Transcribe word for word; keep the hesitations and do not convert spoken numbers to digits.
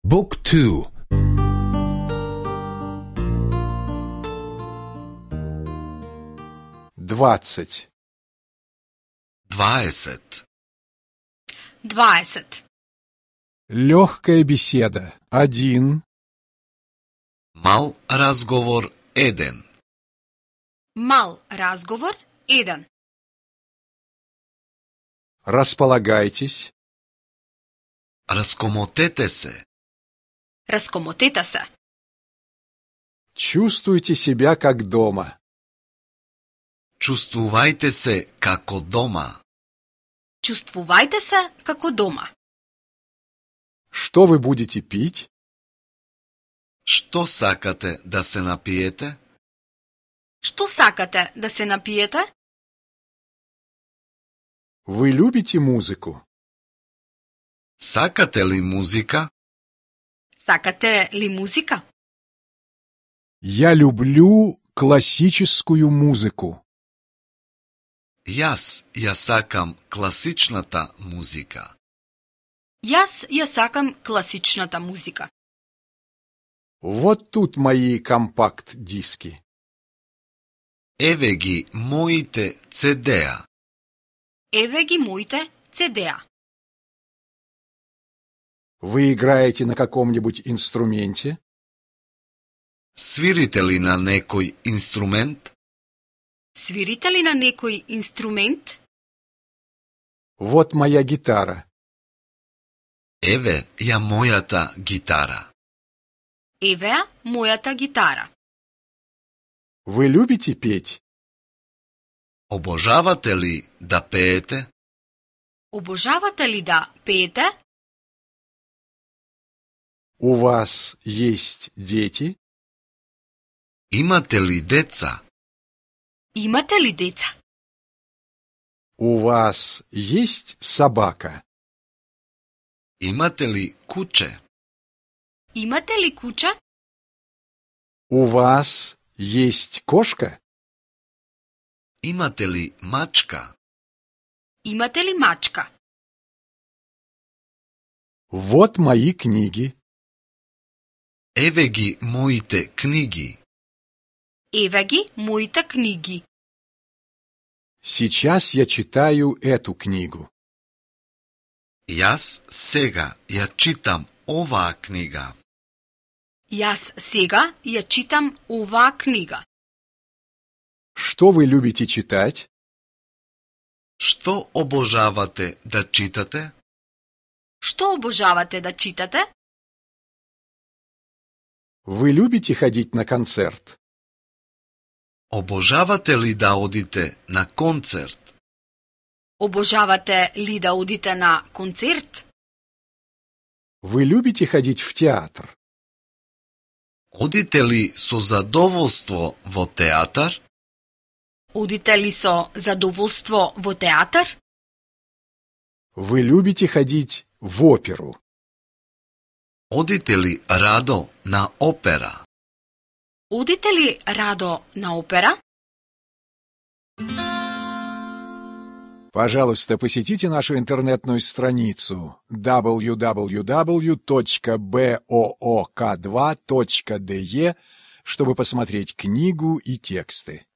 บุ๊กทู двадцать двадцать двадцать легкая беседа один мал разговор еден мал разговор еден располагайтесь разкомотете се разкомотете се чувствуйте себя как дома чувствувајте се како дома чувствувајте се како дома что вы будете пить што сакате да се напиете што сакате да се напиете вы любите музыку сакате ли музика сакате ли музика я люблю классическую музыку Јас ја сакам класичната музика. Јас ја сакам класичната музика. Вот тут мои компакт-диски. Еве ги моите цедеа. Еве ги моите цедеа. Вы играете на каком-нибудь инструменте? Свирите ли на некој инструмент? Свирите ли на некој инструмент? Вот моя гитара. Еве ја мојата гитара. Еве мојата гитара. Вы любите петь? Обожавате ли да пеете? Обожавате ли да пеете? У вас есть дети? Имате ли деца? Имате ли деца? У вас есть собака? Имате ли куче? Имате ли куче? У вас есть кошка? Имате ли мачка? Имате ли мачка? Вот мои книги. Еве ги моите книги. Еве ги моите книги. Сейчас я читаю эту книгу. Јас сега ја читам оваа книга. Јас сега ја читам оваа книга. Что вы любите читать? Што обожавате да читате? Што обожавате да читате? Вы любите ходить на концерт? Обожавате ли да одите на концерт? Обожавате ли да одите на концерт? Вы любите ходить в театр? Одите ли со задоволство во театар? Одите ли со задоволство во театар? Вы любите ходить в оперу? Одите ли радо на опера? Одите ли радо на опера? Пожалуйста, посетите нашу интернетную страницу дабл ю дабл ю дабл ю точка боок два точка де чтобы посмотреть книгу и тексты.